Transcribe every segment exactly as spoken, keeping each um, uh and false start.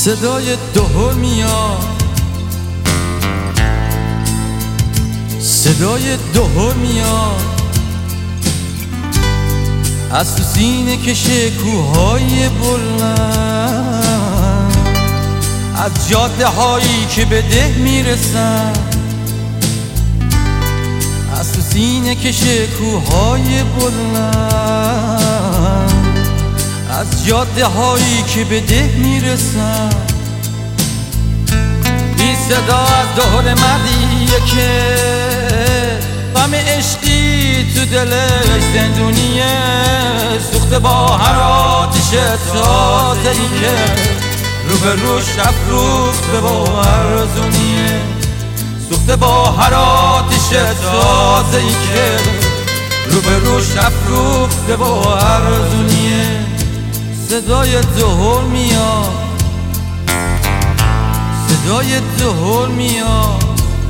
صدای دهل میاد، صدای دهل میاد از تو سینه کشه کوههای بلند، از جاده هایی که به ده میرسن، از تو سینه کشه کوههای بلند، از جاده هایی که به ده میرسن. این صدا از دهل مردیه که غم عشقی تو دلش زندونیه، سوخته با هر آتش تازه‌ای که رو به روش افروخته با ارزونیه، سوخته با هر آتش تازه‌ای که رو به روش افروخته با ارزونیه. صدای دهل میاد، صدای دهل میاد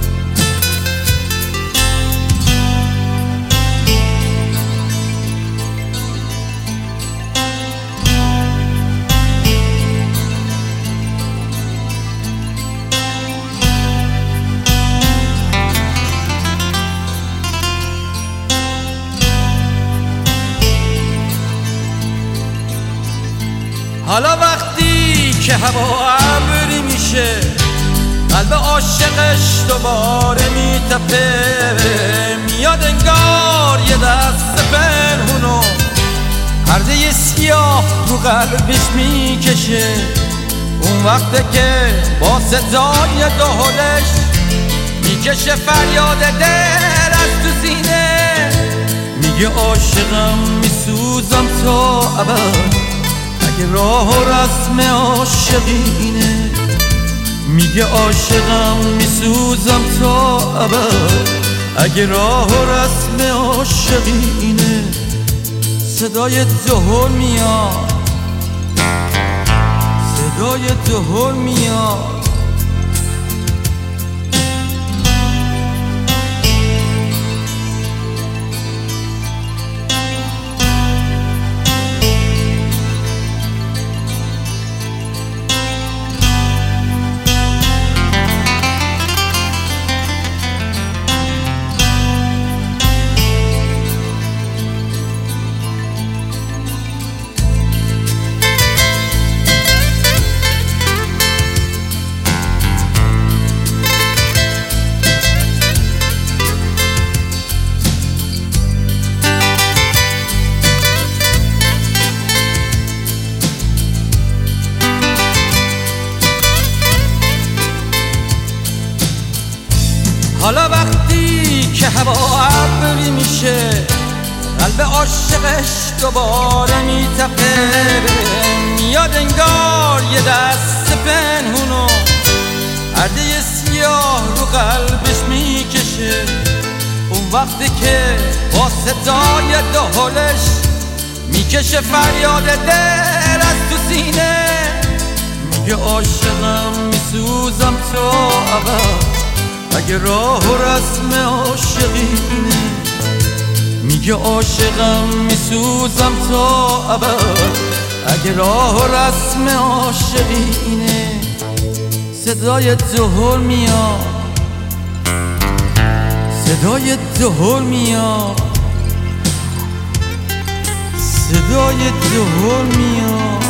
حالا وقتی که هوا ابری میشه، قلب عاشقش دوباره میتپه، میاد انگار یه دست پنهونو پرده سیاه رو قلبش میکشه. اون وقته که با صدای دهلش میکشه فریاد دل از تو سینه، میگه عاشقم میسوزم تا ابد اگه راه و رسم عاشقینه، میگه عاشقم میسوزم تا ابد اگه راه و رسم عاشقینه. صدای دهل میاد، صدای دهل میاد حالا وقتی که هوا ابری میشه، قلب عاشقش دوباره میتپه، میاد انگار یه دست پنهونو پرده سیاه رو قلبش میکشه. اون وقتی که با صدای دهلش میکشه فریاد دل از تو سینه، میگه عاشقم میسوزم تا ابد اگه راه و رسم عاشقینه، میگه عاشقم میسوزم تا ابد اگه راه و رسم عاشقینه. صدای دهل میاد، صدای دهل میاد، صدای دهل میاد